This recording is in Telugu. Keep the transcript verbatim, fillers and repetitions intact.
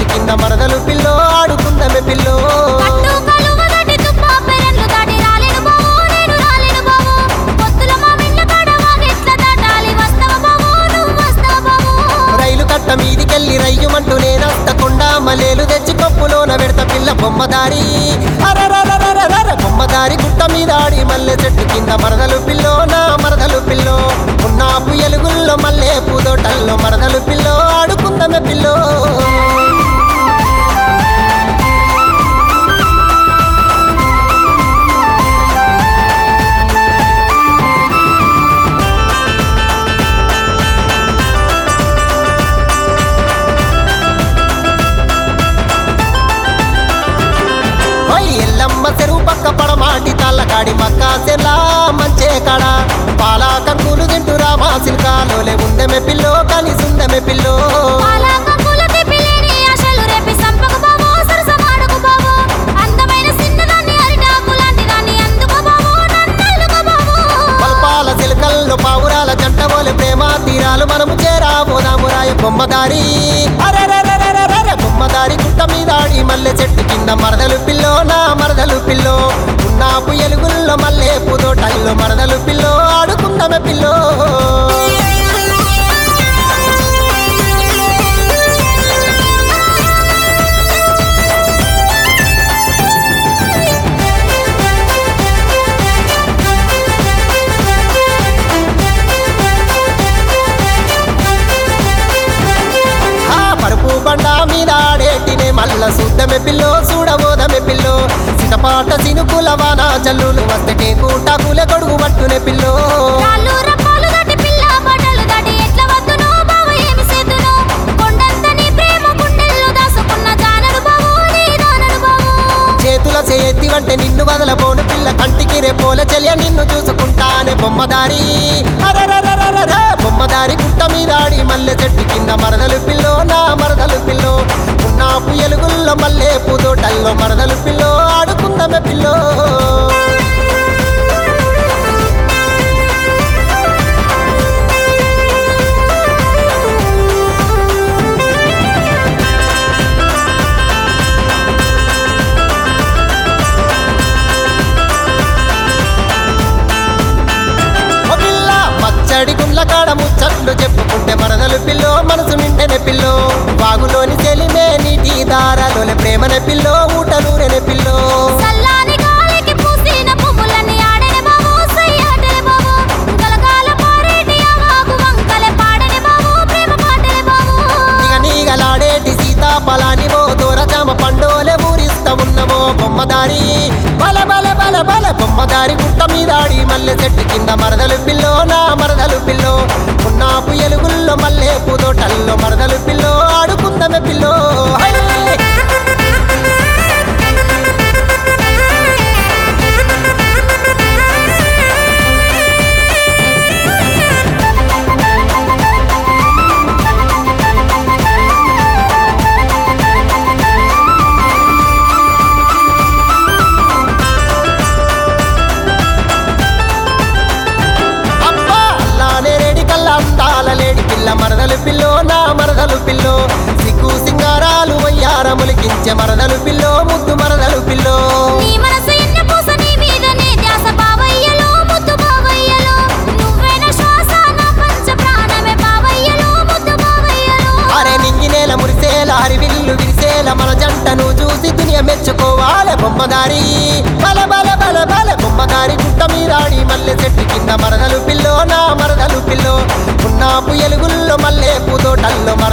కింద మరదలు పిల్లో ఆడుకుందమే పిల్లో రైలు కట్ట మీదికెళ్ళి రయ్యుమంటూ నేనస్తకుండా మలేలు తెచ్చి కప్పులోన పెడత పిల్ల బొమ్మదారి అరరరరరర బొమ్మదారి గుట్ట మీద ఆడి మల్లె చెట్టు కింద మరదలు పిల్లో నా మరదలు పిల్లో ఉన్నాపు ఎలుగుల్లో మల్లె పూదోటల్లో మరదలు పిల్లో ఆడుకుందమే పిల్లో ఎల్లమ్మ చెరువు పక్క పడమాటి తల్లకాడి మక్క సెల్లా మంచే కాడ పాలా కంకులు తింటూ రామా సిల్కాలోలే ఉందమే పిల్లో కానీ సుందమే పిల్లో పల్పాల సిల్కల్లో పావురాల జంట పోలే ప్రేమ తీరాలు మనము చేరాబోదాము రాయ బొమ్మదారి అరెరెరెరెరెరె బొమ్మదారి గుట్ట మీద ఆడి మల్లె చెట్టు కింద మరదలు పిల్లో నా మరదలు పిల్లో ఉన్నాపు ఎలుగుల్లో మల్లె పూదోటల్లో మరదలు పిల్లో ఆడుకుందమే పిల్లో పరుపు బండా మీద ఆడేటినే మల్ల సుద్దమే పిల్లో చూడబోదమే పిల్లో సిటపాట సినుకుల వాన జల్లులు వస్తకే కూటాకులే గొడుగు పట్టునే పిల్లో చేతుల చేతి వంటే నిన్ను వదలబోను పిల్ల కంటికి రేపోల చెల్య నిన్ను చూసుకుంటానే బొమ్మదారి అరరరరర బొమ్మదారి గుట్ట మీద ఆడి మల్లె చెట్టు కింద మరదలు పిల్లో నా మరదలు పిల్లో ఉన్నాపు ఎలుగుల్లో మల్లె పూదోటల్లో మరదలు పిల్లో ఆడుకుందమే పిల్లో పచ్చడి గుండ్ల కాడ ముచ్చట్లు చెప్పుకుంటే మరదలు పిల్లో మనసు నిండెనే పిల్లో వాగులోని చెలిమే నీటి దారాలోనే ప్రేమనే పిల్లో ఊటలూరెనే పిల్లో నీగలాడేటి సీతాఫలాని ఓ దూరజామ పండోలే ఊరిస్తా ఉన్నమో బొమ్మదారి బల బల బల బల బొమ్మదారి గుట్ట మీద ఆడి మల్లె చెట్టు కింద మరదలు పిల్లో నా మరదలు పిల్లో ఉన్నాపు ఎలుగుల్లో మల్లె పూదోటల్లో మరదలు పిల్లో ఆడుకుందమే పిల్లో లేడి పిల్ల మరదలు పిల్లో నా మరదలు పిల్లో సిగ్గు సింగారాలు వయ్యారములికించే మరదలు పిల్లో ముద్దు మరదలు పిల్లో అరే నింగినేల మురిసేల హరివిల్లు విరిసేల మన జంటను చూసి దునియ మెచ్చుకోవాలి బొమ్మదారి బల బల బల బల బొమ్మదారి గుట్ట మీరాడి మల్లె చెట్టు కింద మరదలు పిల్లో నా మరదలు పిల్లో ఉన్నాపు ఎలుగుల్లో మల్లె పూదోటల్లో